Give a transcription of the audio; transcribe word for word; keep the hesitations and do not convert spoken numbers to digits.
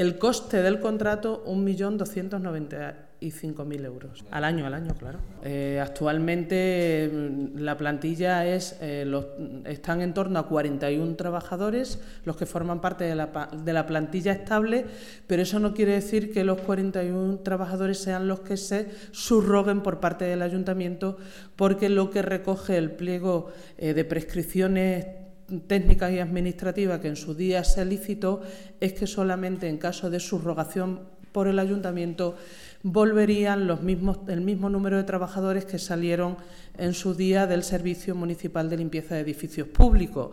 El coste del contrato, un millón doscientos noventa y cinco mil euros. Al año, al año, claro. Eh, actualmente la plantilla es, eh, los, están en torno a cuarenta y uno trabajadores, los que forman parte de la, de la plantilla estable, pero eso no quiere decir que los cuarenta y uno trabajadores sean los que se subroguen por parte del ayuntamiento, porque lo que recoge el pliego eh, de prescripciones técnicas y administrativas que en su día se licitó es que solamente en caso de subrogación por el ayuntamiento volverían los mismos, el mismo número de trabajadores que salieron en su día del Servicio Municipal de Limpieza de Edificios Públicos.